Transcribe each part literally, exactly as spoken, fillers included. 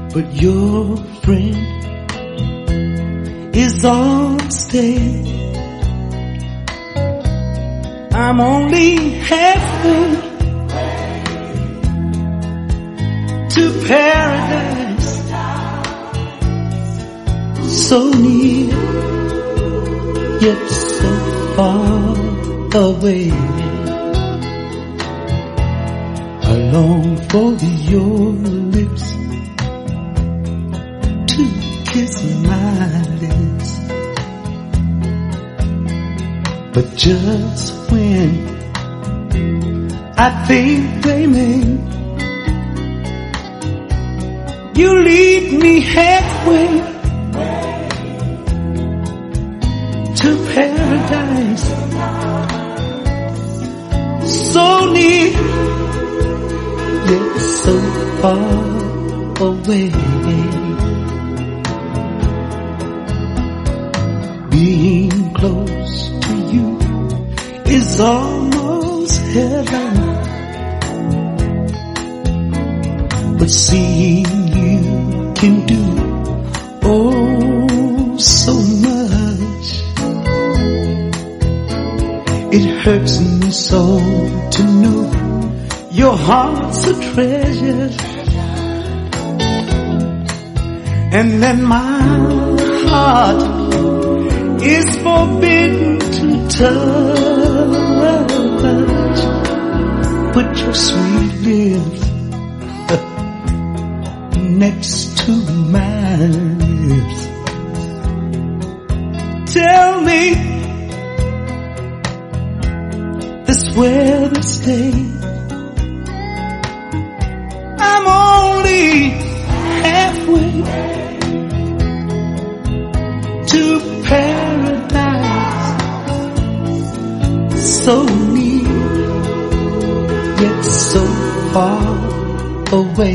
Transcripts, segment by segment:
but your friend is on stage. I'm only halfway to paradise, so near yet so far away. I long for your lips to kiss my lips, but just when I think they may, you lead me halfway to paradise, so near yet so far away. Being close to you is almost heaven, but seeing you can do oh so much. It hurts me so to know your heart's a treasure, and that my heart is forbidden to touch. Put your sweet lips next to my lips. Tell me this where to stay. I'm only halfway to paradise, so near yet so far away.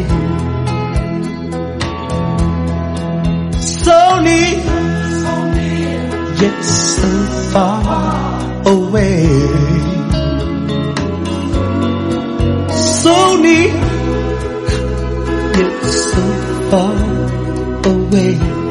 So near yet so far away. So near yet so far away.